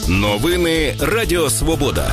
Новини Радіо Свобода.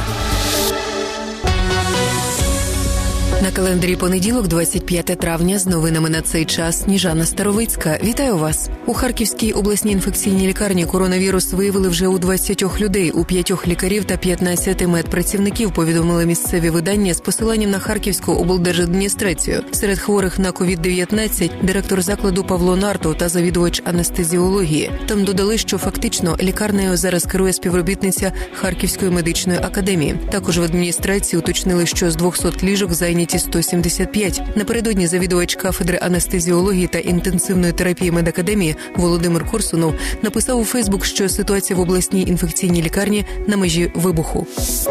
На календарі понеділок, 25 травня, з новинами на цей час Сніжана Старовицька. Вітаю вас! У Харківській обласній інфекційній лікарні коронавірус виявили вже у 20 людей, у 5 лікарів та 15 медпрацівників, повідомили місцеві видання з посиланням на Харківську облдержадміністрацію. Серед хворих на COVID-19 директор закладу Павло Нарто та завідувач анестезіології. Там додали, що фактично лікарнею зараз керує співробітниця Харківської медичної академії. Також в адміністрації уточнили, що з 200 ліжок зайняті 175. Напередодні завідувач кафедри анестезіології та інтенсивної терапії медакадемії Володимир Корсунов написав у Фейсбук, що ситуація в обласній інфекційній лікарні на межі вибуху.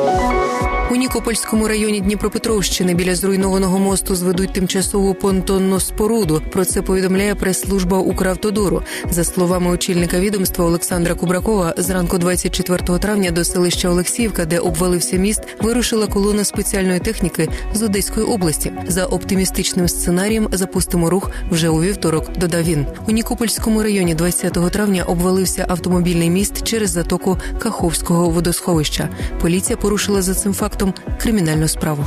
У Нікопольському районі Дніпропетровщини біля зруйнованого мосту зведуть тимчасову понтонну споруду. Про це повідомляє прес-служба Укравтодору. За словами очільника відомства Олександра Кубракова, зранку 24 травня до селища Олексіївка, де обвалився міст, вирушила колона спеціальної техніки з Одеської області. За оптимістичним сценарієм запустимо рух вже у вівторок, додав він. У Нікопольському районі 20 травня обвалився автомобільний міст через затоку Каховського водосховища. Поліція порушила за цим фактом кримінальну справу.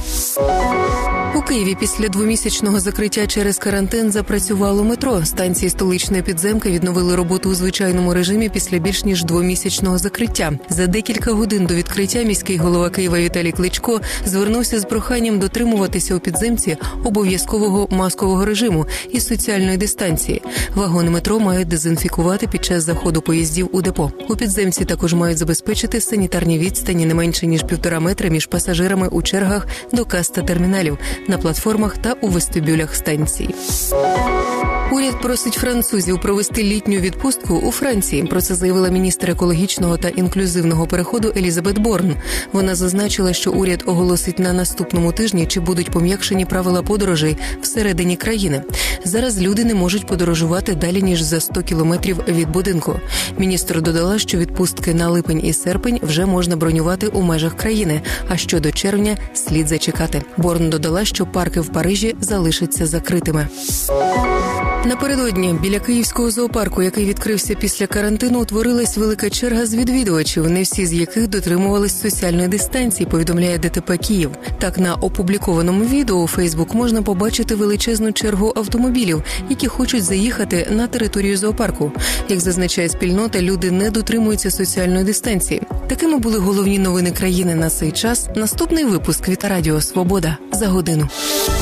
У Києві після двомісячного закриття через карантин запрацювало метро. Станції столичної підземки відновили роботу у звичайному режимі після більш ніж двомісячного закриття. За декілька годин до відкриття міський голова Києва Віталій Кличко звернувся з проханням дотримуватися у підземці обов'язкового маскового режиму і соціальної дистанції. Вагони метро мають дезінфікувати під час заходу поїздів у депо. У підземці також мають забезпечити санітарні відстані не менше ніж 1,5 метра між пасажирами у чергах до кас та терміналів, на платформах та у вестибюлях станцій. Уряд просить французів провести літню відпустку у Франції. Про це заявила міністр екологічного та інклюзивного переходу Елізабет Борн. Вона зазначила, що уряд оголосить на наступному тижні, чи будуть пом'якшені правила подорожей всередині країни. Зараз люди не можуть подорожувати далі, ніж за 100 кілометрів від будинку. Міністр додала, що відпустки на липень і серпень вже можна бронювати у межах країни, а щодо червня слід зачекати. Борн додала, що парки в Парижі залишаться закритими. Напередодні біля Київського зоопарку, який відкрився після карантину, утворилась велика черга з відвідувачів, не всі з яких дотримувались соціальної дистанції, повідомляє ДТП Київ. Так, на опублікованому відео у Фейсбук можна побачити величезну чергу автомобілів, які хочуть заїхати на територію зоопарку. Як зазначає спільнота, люди не дотримуються соціальної дистанції. Такими були головні новини країни на цей час. Наступний випуск від Радіо Свобода за годину.